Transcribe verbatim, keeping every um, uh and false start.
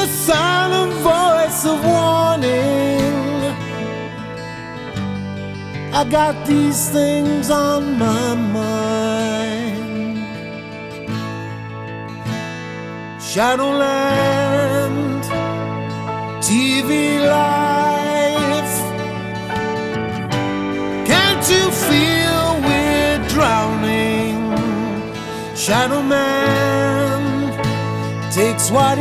a silent voice of warning. I got these things on my mind. Shadowland, T V life. Can't you feel we're drowning? Shadow Man takes what